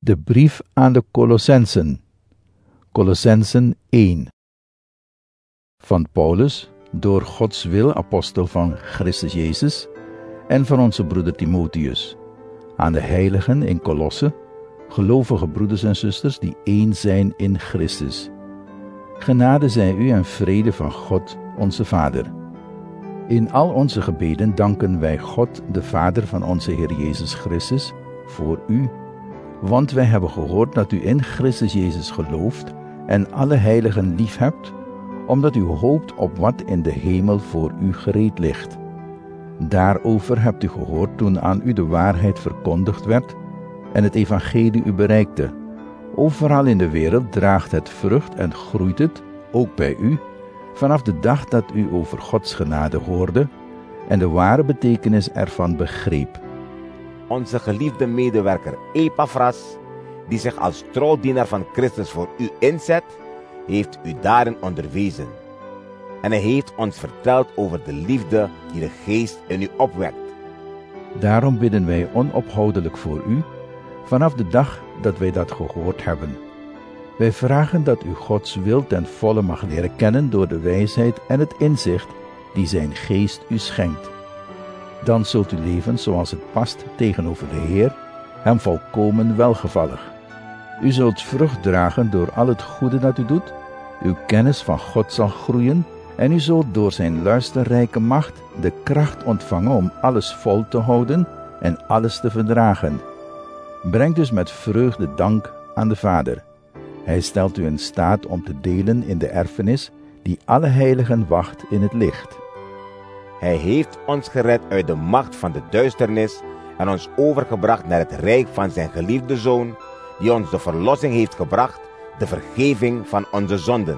De brief aan de Colossensen. Colossensen 1. Van Paulus, door Gods wil apostel van Christus Jezus, en van onze broeder Timotheus, aan de heiligen in Colosse, gelovige broeders en zusters die één zijn in Christus. Genade zij u en vrede van God, onze Vader. In al onze gebeden danken wij God, de Vader van onze Heer Jezus Christus, voor u, want wij hebben gehoord dat u in Christus Jezus gelooft en alle heiligen lief hebt, omdat u hoopt op wat in de hemel voor u gereed ligt. Daarover hebt u gehoord toen aan u de waarheid verkondigd werd en het evangelie u bereikte. Overal in de wereld draagt het vrucht en groeit het, ook bij u, vanaf de dag dat u over Gods genade hoorde en de ware betekenis ervan begreep. Onze geliefde medewerker Epaphras, die zich als trouwdienaar van Christus voor u inzet, heeft u daarin onderwezen. En hij heeft ons verteld over de liefde die de Geest in u opwekt. Daarom bidden wij onophoudelijk voor u, vanaf de dag dat wij dat gehoord hebben. Wij vragen dat u Gods wil ten volle mag leren kennen door de wijsheid en het inzicht die zijn Geest u schenkt. Dan zult u leven zoals het past tegenover de Heer, hem volkomen welgevallig. U zult vrucht dragen door al het goede dat u doet, uw kennis van God zal groeien en u zult door zijn luisterrijke macht de kracht ontvangen om alles vol te houden en alles te verdragen. Breng dus met vreugde dank aan de Vader. Hij stelt u in staat om te delen in de erfenis die alle heiligen wacht in het licht. Hij heeft ons gered uit de macht van de duisternis en ons overgebracht naar het rijk van zijn geliefde Zoon, die ons de verlossing heeft gebracht, de vergeving van onze zonden.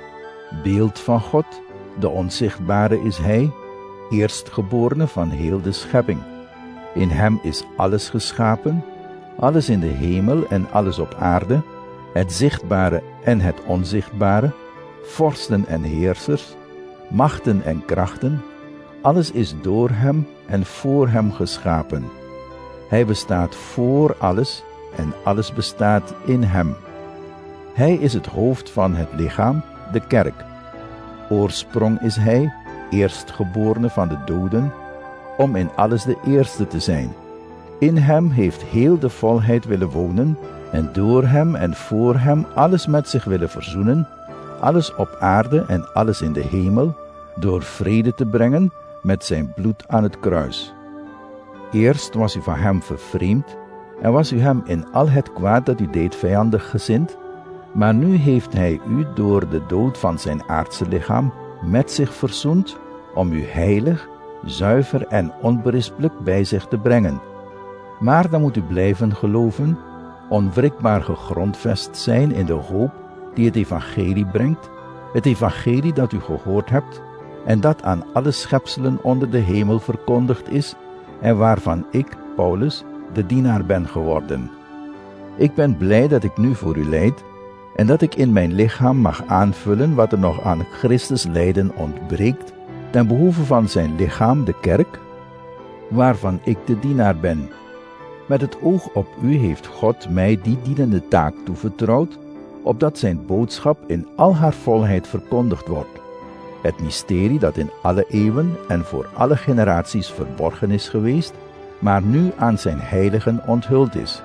Beeld van God, de onzichtbare is Hij, eerstgeborene van heel de schepping. In Hem is alles geschapen, alles in de hemel en alles op aarde, het zichtbare en het onzichtbare, vorsten en heersers, machten en krachten. Alles is door Hem en voor Hem geschapen. Hij bestaat voor alles en alles bestaat in Hem. Hij is het hoofd van het lichaam, de kerk. Oorsprong is Hij, eerstgeborene van de doden, om in alles de eerste te zijn. In Hem heeft heel de volheid willen wonen en door Hem en voor Hem alles met zich willen verzoenen, alles op aarde en alles in de hemel, door vrede te brengen met zijn bloed aan het kruis. Eerst was u van Hem vervreemd en was u Hem in al het kwaad dat u deed vijandig gezind, maar nu heeft Hij u door de dood van zijn aardse lichaam met zich verzoend om u heilig, zuiver en onberispelijk bij zich te brengen. Maar dan moet u blijven geloven, onwrikbaar gegrondvest zijn in de hoop die het evangelie brengt, het evangelie dat u gehoord hebt en dat aan alle schepselen onder de hemel verkondigd is en waarvan ik, Paulus, de dienaar ben geworden. Ik ben blij dat ik nu voor u lijd en dat ik in mijn lichaam mag aanvullen wat er nog aan Christus lijden ontbreekt ten behoeve van zijn lichaam, de kerk, waarvan ik de dienaar ben. Met het oog op u heeft God mij die dienende taak toevertrouwd, opdat zijn boodschap in al haar volheid verkondigd wordt. Het mysterie dat in alle eeuwen en voor alle generaties verborgen is geweest, maar nu aan zijn heiligen onthuld is.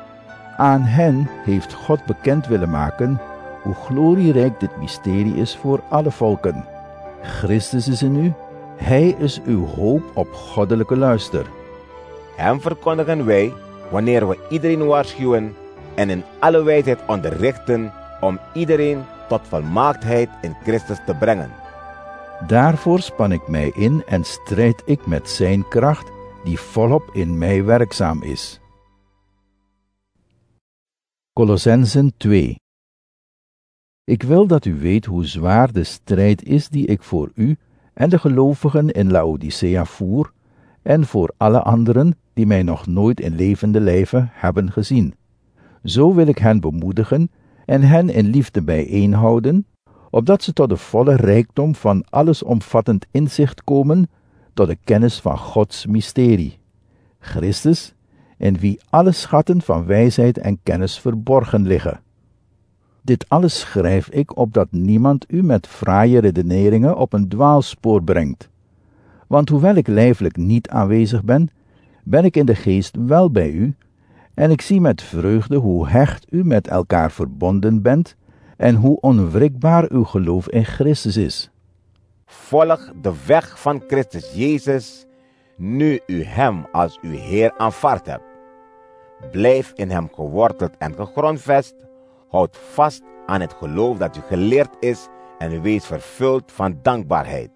Aan hen heeft God bekend willen maken hoe glorierijk dit mysterie is voor alle volken. Christus is in u, Hij is uw hoop op goddelijke luister. Hem verkondigen wij, wanneer we iedereen waarschuwen en in alle wijsheid onderrichten om iedereen tot volmaaktheid in Christus te brengen. Daarvoor span ik mij in en strijd ik met zijn kracht, die volop in mij werkzaam is. Colossensen 2. Ik wil dat u weet hoe zwaar de strijd is die ik voor u en de gelovigen in Laodicea voer, en voor alle anderen die mij nog nooit in levende lijve hebben gezien. Zo wil ik hen bemoedigen en hen in liefde bijeenhouden, opdat ze tot de volle rijkdom van allesomvattend inzicht komen, tot de kennis van Gods mysterie. Christus, in wie alle schatten van wijsheid en kennis verborgen liggen. Dit alles schrijf ik, opdat niemand u met fraaie redeneringen op een dwaalspoor brengt. Want hoewel ik lijfelijk niet aanwezig ben, ben ik in de geest wel bij u, en ik zie met vreugde hoe hecht u met elkaar verbonden bent, en hoe onwrikbaar uw geloof in Christus is. Volg de weg van Christus Jezus, nu u hem als uw Heer aanvaard hebt. Blijf in hem geworteld en gegrondvest, houd vast aan het geloof dat u geleerd is en wees vervuld van dankbaarheid.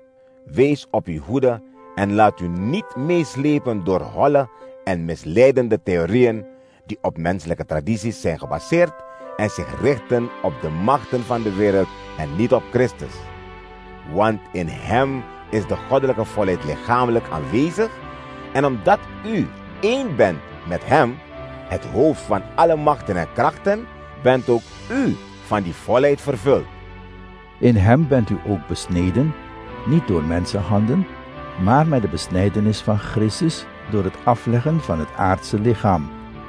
Wees op uw hoede en laat u niet meeslepen door holle en misleidende theorieën die op menselijke tradities zijn gebaseerd en zich richten op de machten van de wereld en niet op Christus. Want in hem is de goddelijke volheid lichamelijk aanwezig, en omdat u één bent met hem, het hoofd van alle machten en krachten, bent ook u van die volheid vervuld. In hem bent u ook besneden, niet door mensenhanden, maar met de besnijdenis van Christus door het afleggen van het aardse lichaam.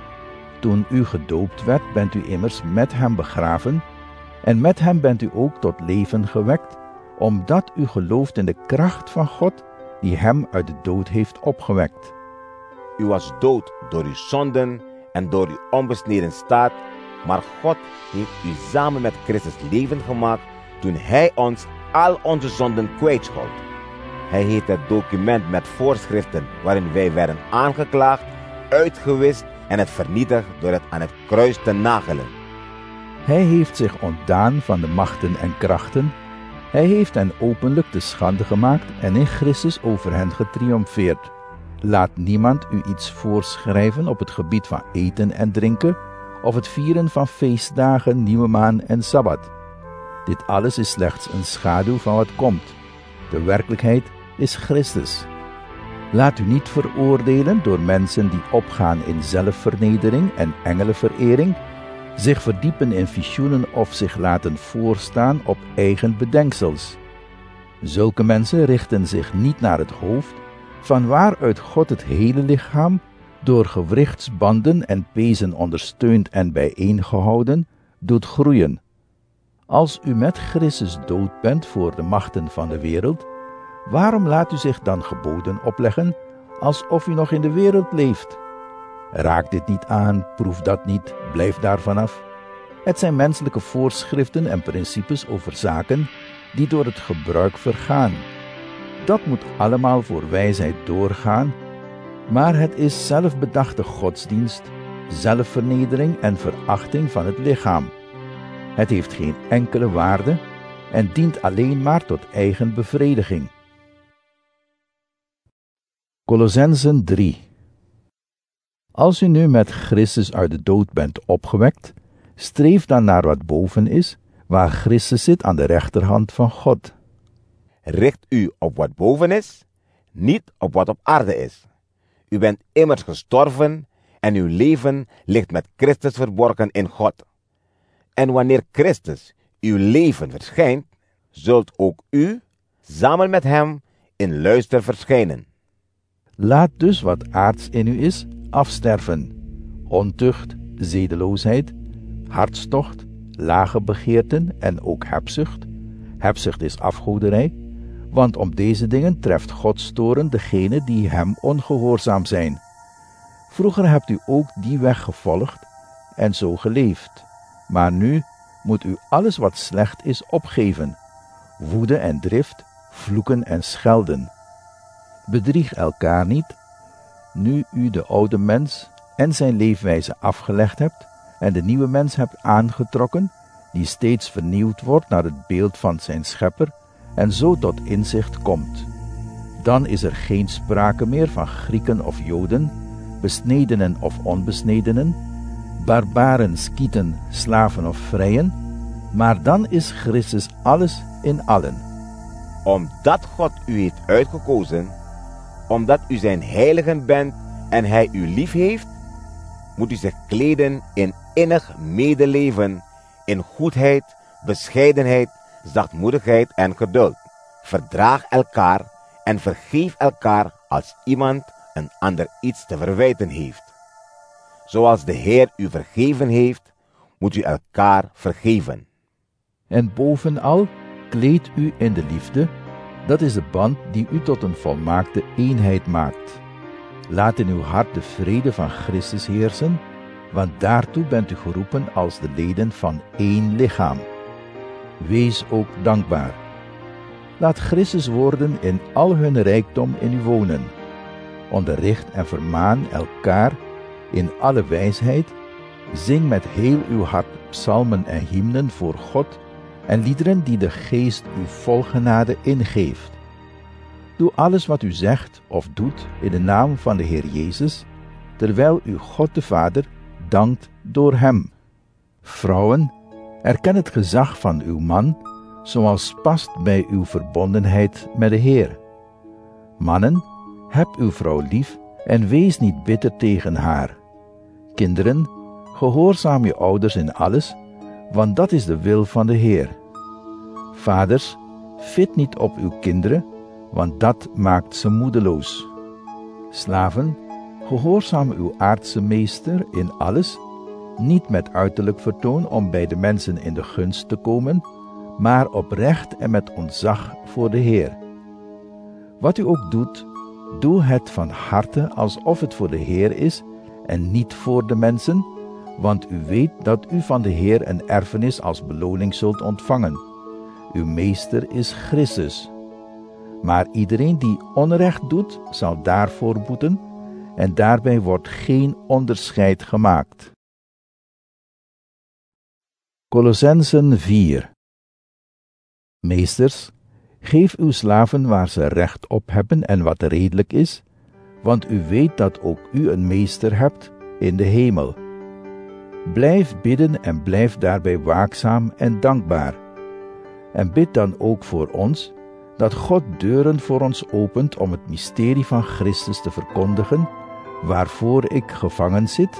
Toen u gedoopt werd, bent u immers met hem begraven, en met hem bent u ook tot leven gewekt, omdat u gelooft in de kracht van God, die hem uit de dood heeft opgewekt. U was dood door uw zonden en door uw onbesneden staat, maar God heeft u samen met Christus levend gemaakt toen hij ons al onze zonden kwijtschold. Hij heeft het document met voorschriften waarin wij werden aangeklaagd, uitgewist en het vernietigd door het aan het kruis te nagelen. Hij heeft zich ontdaan van de machten en krachten. Hij heeft hen openlijk te schande gemaakt en in Christus over hen getriomfeerd. Laat niemand u iets voorschrijven op het gebied van eten en drinken, of het vieren van feestdagen, nieuwe maan en sabbat. Dit alles is slechts een schaduw van wat komt. De werkelijkheid is Christus. Laat u niet veroordelen door mensen die opgaan in zelfvernedering en engelenverering, zich verdiepen in visioenen of zich laten voorstaan op eigen bedenksels. Zulke mensen richten zich niet naar het hoofd, van waaruit God het hele lichaam, door gewrichtsbanden en pezen ondersteund en bijeengehouden, doet groeien. Als u met Christus dood bent voor de machten van de wereld, waarom laat u zich dan geboden opleggen, alsof u nog in de wereld leeft? Raak dit niet aan, proef dat niet, blijf daarvan af. Het zijn menselijke voorschriften en principes over zaken die door het gebruik vergaan. Dat moet allemaal voor wijsheid doorgaan, maar het is zelfbedachte godsdienst, zelfvernedering en verachting van het lichaam. Het heeft geen enkele waarde en dient alleen maar tot eigen bevrediging. Kolossenzen 3. Als u nu met Christus uit de dood bent opgewekt, streef dan naar wat boven is, waar Christus zit aan de rechterhand van God. Richt u op wat boven is, niet op wat op aarde is. U bent immers gestorven en uw leven ligt met Christus verborgen in God. En wanneer Christus uw leven verschijnt, zult ook u samen met hem in luister verschijnen. Laat dus wat aards in u is afsterven: ontucht, zedeloosheid, hartstocht, lage begeerten en ook hebzucht. Hebzucht is afgoderij, want om deze dingen treft Gods toorn degenen die hem ongehoorzaam zijn. Vroeger hebt u ook die weg gevolgd en zo geleefd, maar nu moet u alles wat slecht is opgeven: woede en drift, vloeken en schelden. Bedrieg elkaar niet, nu u de oude mens en zijn leefwijze afgelegd hebt en de nieuwe mens hebt aangetrokken, die steeds vernieuwd wordt naar het beeld van zijn schepper en zo tot inzicht komt. Dan is er geen sprake meer van Grieken of Joden, besnedenen of onbesnedenen, barbaren, skieten, slaven of vrijen, maar dan is Christus alles in allen. Omdat God u heeft uitgekozen, omdat u zijn heiligen bent en hij u lief heeft, moet u zich kleden in innig medeleven, in goedheid, bescheidenheid, zachtmoedigheid en geduld. Verdraag elkaar en vergeef elkaar als iemand een ander iets te verwijten heeft. Zoals de Heer u vergeven heeft, moet u elkaar vergeven. En bovenal, kleed u in de liefde, dat is de band die u tot een volmaakte eenheid maakt. Laat in uw hart de vrede van Christus heersen, want daartoe bent u geroepen als de leden van één lichaam. Wees ook dankbaar. Laat Christus woorden in al hun rijkdom in u wonen. Onderricht en vermaan elkaar in alle wijsheid. Zing met heel uw hart psalmen en hymnen voor God en liederen die de Geest u vol genade ingeeft. Doe alles wat u zegt of doet in de naam van de Heer Jezus, terwijl u God de Vader dankt door hem. Vrouwen, erken het gezag van uw man, zoals past bij uw verbondenheid met de Heer. Mannen, heb uw vrouw lief en wees niet bitter tegen haar. Kinderen, gehoorzaam je ouders in alles, want dat is de wil van de Heer. Vaders, fit niet op uw kinderen, want dat maakt ze moedeloos. Slaven, gehoorzaam uw aardse meester in alles, niet met uiterlijk vertoon om bij de mensen in de gunst te komen, maar oprecht en met ontzag voor de Heer. Wat u ook doet, doe het van harte alsof het voor de Heer is en niet voor de mensen, want u weet dat u van de Heer een erfenis als beloning zult ontvangen. Uw meester is Christus. Maar iedereen die onrecht doet, zal daarvoor boeten, en daarbij wordt geen onderscheid gemaakt. Kolossenzen 4. Meesters, geef uw slaven waar ze recht op hebben en wat redelijk is, want u weet dat ook u een meester hebt in de hemel. Blijf bidden en blijf daarbij waakzaam en dankbaar. En bid dan ook voor ons, dat God deuren voor ons opent om het mysterie van Christus te verkondigen, waarvoor ik gevangen zit,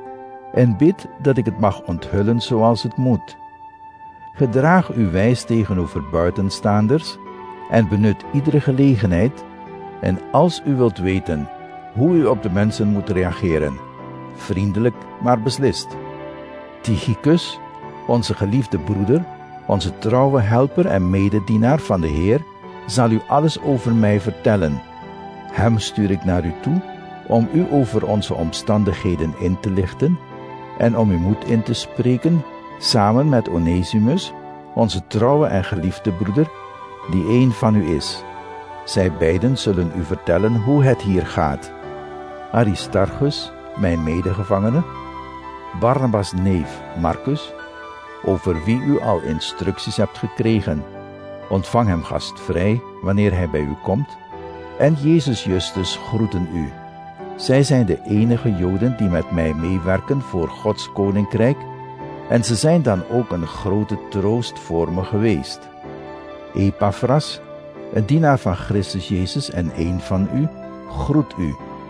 en bid dat ik het mag onthullen zoals het moet. Gedraag u wijs tegenover buitenstaanders en benut iedere gelegenheid, en als u wilt weten hoe u op de mensen moet reageren, vriendelijk maar beslist. Tychicus, onze geliefde broeder, onze trouwe helper en mededienaar van de Heer, zal u alles over mij vertellen. Hem stuur ik naar u toe, om u over onze omstandigheden in te lichten en om uw moed in te spreken, samen met Onesimus, onze trouwe en geliefde broeder, die een van u is. Zij beiden zullen u vertellen hoe het hier gaat. Aristarchus, mijn medegevangene, Barnabas' neef Marcus, over wie u al instructies hebt gekregen. Ontvang hem gastvrij wanneer hij bij u komt, en Jezus Justus groeten u. Zij zijn de enige Joden die met mij meewerken voor Gods koninkrijk, en ze zijn dan ook een grote troost voor me geweest. Epaphras, een dienaar van Christus Jezus en een van u, groet u.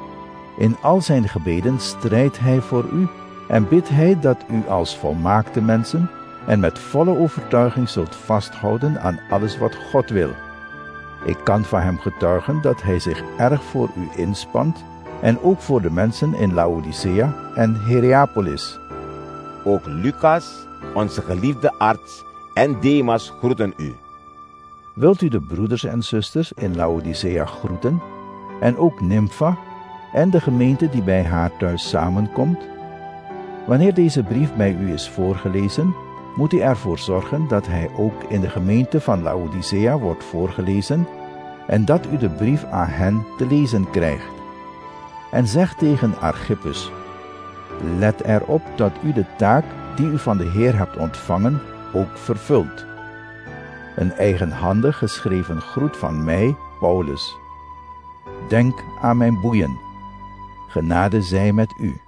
In al zijn gebeden strijdt hij voor u en bidt hij dat u als volmaakte mensen en met volle overtuiging zult vasthouden aan alles wat God wil. Ik kan van hem getuigen dat hij zich erg voor u inspant en ook voor de mensen in Laodicea en Hierapolis. Ook Lucas, onze geliefde arts, en Demas groeten u. Wilt u de broeders en zusters in Laodicea groeten, en ook Nympha en de gemeente die bij haar thuis samenkomt? Wanneer deze brief bij u is voorgelezen, moet u ervoor zorgen dat hij ook in de gemeente van Laodicea wordt voorgelezen en dat u de brief aan hen te lezen krijgt. En zeg tegen Archippus: let erop dat u de taak die u van de Heer hebt ontvangen ook vervult. Een eigenhandig geschreven groet van mij, Paulus. Denk aan mijn boeien. Genade zij met u.